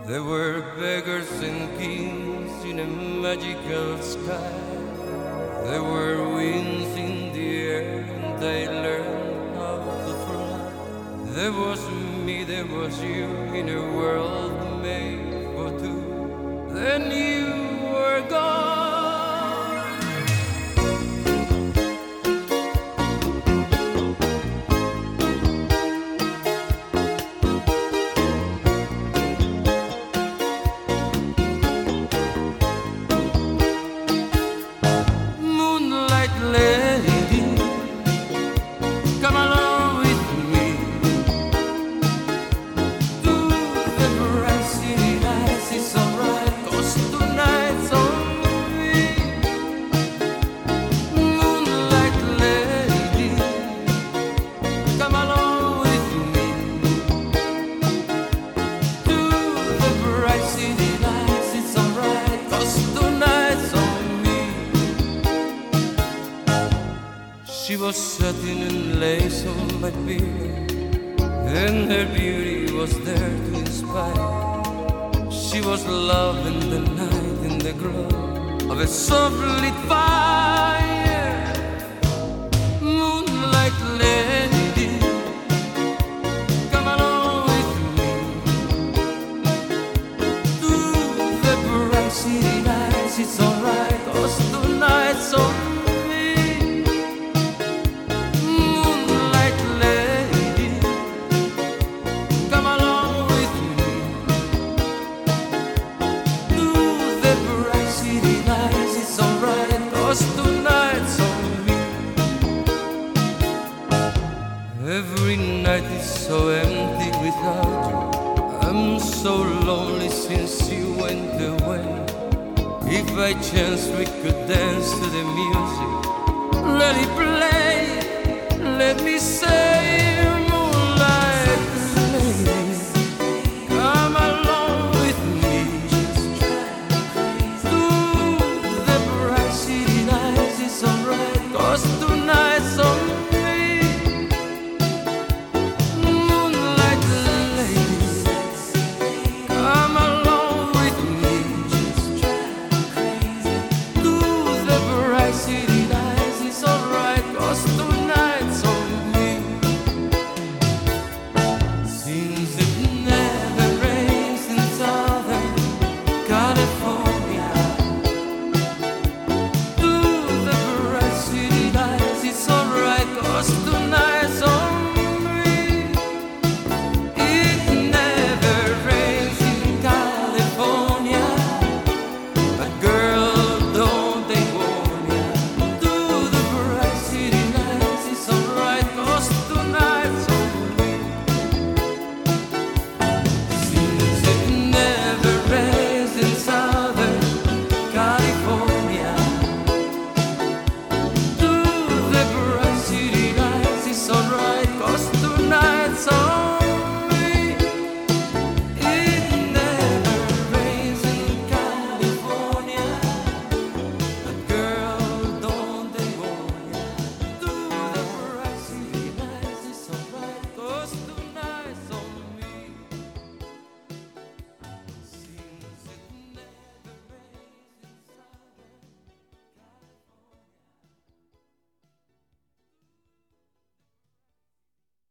There were beggars and kings in a magical sky. There were winds in the air and I learned how to fly. There was me, there was you in a world made for two. Then you were gone. Lady, come along with me to the bright city lights. It's alright, 'cause tonight's on me. Moonlight lady, come along with me to the bright city lights. It's alright, 'cause tonight's on me. She was satin and lace on my beard, and her beauty was there to inspire. She was love in the night, in the glow of a soft lit fire. Moonlight lady, come along with me to the bright city lights. It's alright, 'cause tonight's on me. Every night is so empty without you. I'm so lonely since you went away. If by chance we could dance to the music, let it play. Let me say